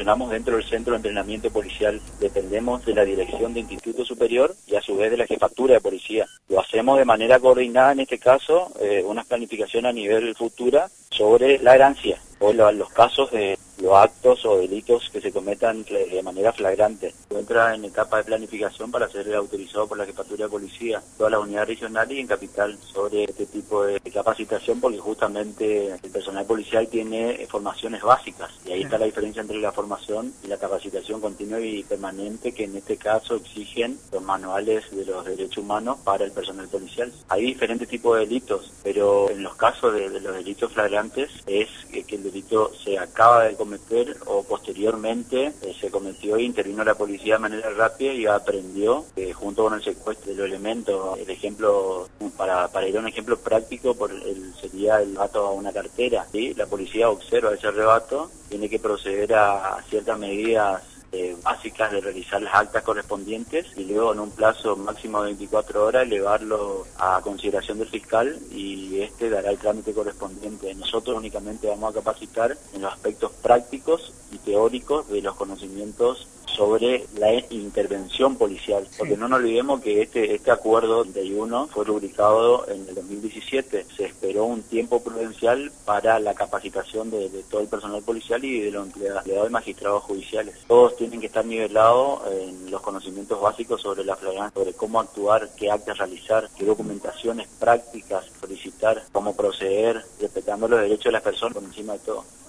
funcionamos dentro del Centro de Entrenamiento Policial, dependemos de la Dirección de Instituto Superior y a su vez de la Jefatura de Policía. Lo hacemos de manera coordinada, en este caso, una planificación a nivel futura sobre la herencia o los casos de los actos o delitos que se cometan de manera flagrante. Se encuentra en etapa de planificación para ser autorizado por la Jefatura de Policía, todas las unidades regionales y en Capital sobre este tipo de capacitación, porque justamente el personal policial tiene formaciones básicas y ahí está la diferencia entre la formación y la capacitación continua y permanente que en este caso exigen los manuales de los derechos humanos para el personal policial. Hay diferentes tipos de delitos, pero en los casos de los delitos flagrantes es que el delito se acaba de cometer o posteriormente se cometió y intervino la policía de manera rápida y aprendió junto con el secuestro de los elementos. El ejemplo, para ir a un ejemplo práctico, sería el arrebato a una cartera, ¿sí? La policía observa ese arrebato, tiene que proceder a ciertas medidas básicas de realizar las actas correspondientes y luego en un plazo máximo de 24 horas elevarlo a consideración del fiscal y este dará el trámite correspondiente. Nosotros únicamente vamos a capacitar en los aspectos prácticos y teóricos de los conocimientos sobre la intervención policial, porque no nos olvidemos que este acuerdo 31 fue rubricado en el 2017, se esperó un tiempo prudencial para la capacitación de todo el personal policial y de los empleados y magistrados judiciales. Todos tienen que estar nivelados en los conocimientos básicos sobre la flagrancia, sobre cómo actuar, qué actas realizar, qué documentaciones prácticas solicitar, cómo proceder, respetando los derechos de las personas por encima de todo.